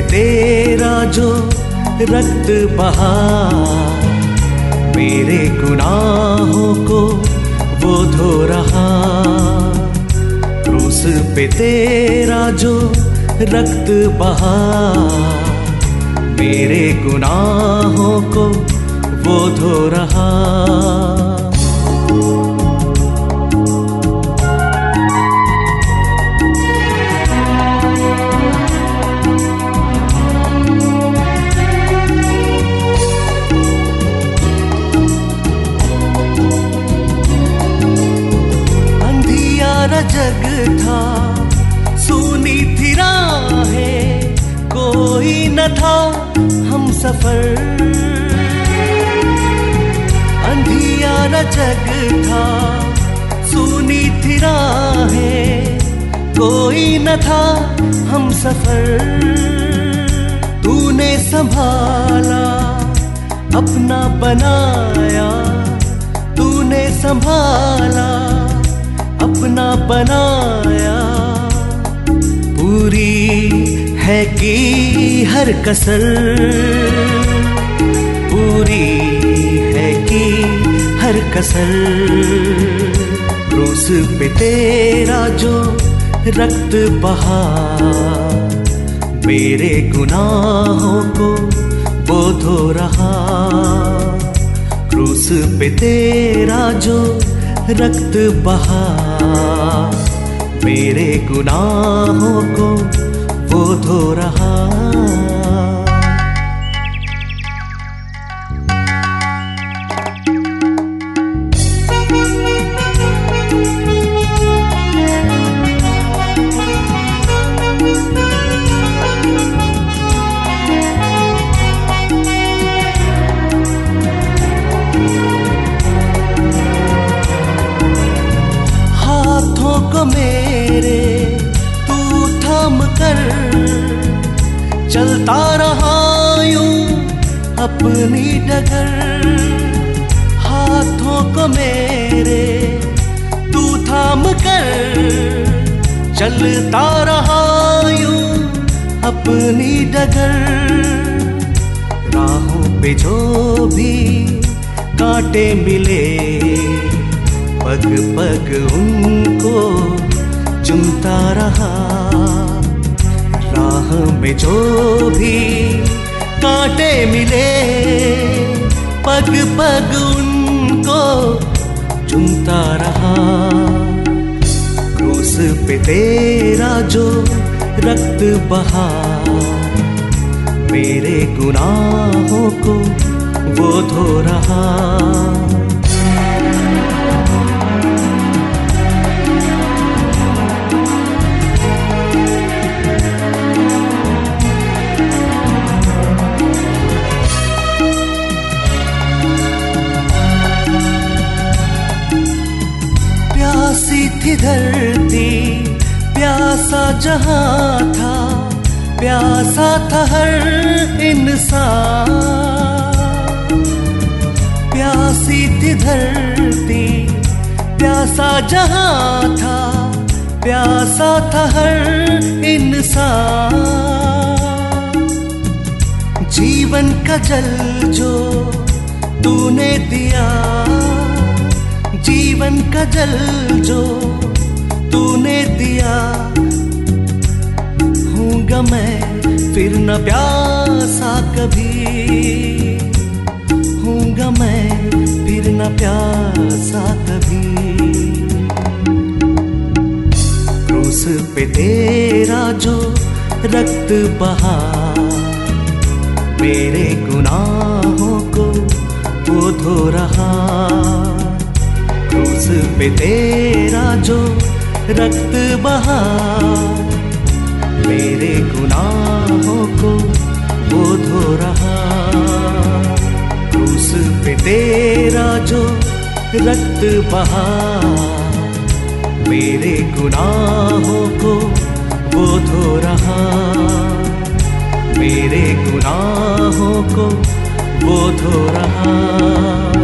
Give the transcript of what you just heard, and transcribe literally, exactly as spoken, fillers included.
तेरा जो रक्त बहा, मेरे गुनाहों को वो धो रहा। क्रूस पे तेरा जो रक्त बहा, मेरे गुनाहों को वो धो रहा। जग था, सुनी थी राहें, कोई न था हम सफर। अंधियारा जग था, सुनी थी राहें, कोई न था हम सफर। तूने संभाला, अपना बनाया, तूने संभाला, अपना बनाया। पूरी है की हर कसर, पूरी है की हर कसर। क्रूस पे तेरा जो रक्त बहा, मेरे गुनाहों को वो धो रहा। क्रूस पे तेरा जो रक्त बहा, मेरे गुनाहों को वो धो रहा। मेरे तू थाम कर चलता रहा यूं अपनी डगर। हाथों को मेरे तू थाम कर चलता रहा यूं अपनी डगर। राहों पे जो भी कांटे मिले, पग पग उनको चुमता रहा। राह में जो भी कांटे मिले, पग पग उनको चुमता रहा। क्रूस पे तेरा जो रक्त बहा, मेरे गुनाहों को वो धो रहा। प्यासी थी धरती, प्यासा जहां था, प्यासा था हर इंसान। प्यासी थी धरती, प्यासा जहां था, प्यासा था हर इंसान। जीवन का जल जो तूने दिया, जीवन का जल जो तूने दिया। हूँगा मैं फिर न प्यासा कभी, हूँगा मैं फिर न प्यासा कभी। क्रूस पे तेरा जो रक्त बहा, मेरे गुनाहों को वो धो रहा। क्रूस पे तेरा जो रक्त बहा, मेरे गुनाहों को वो धो रहा। क्रूस पे तेरा जो रक्त बहा, मेरे गुनाहों को वो धो रहा। मेरे गुनाहों को वो धो रहा।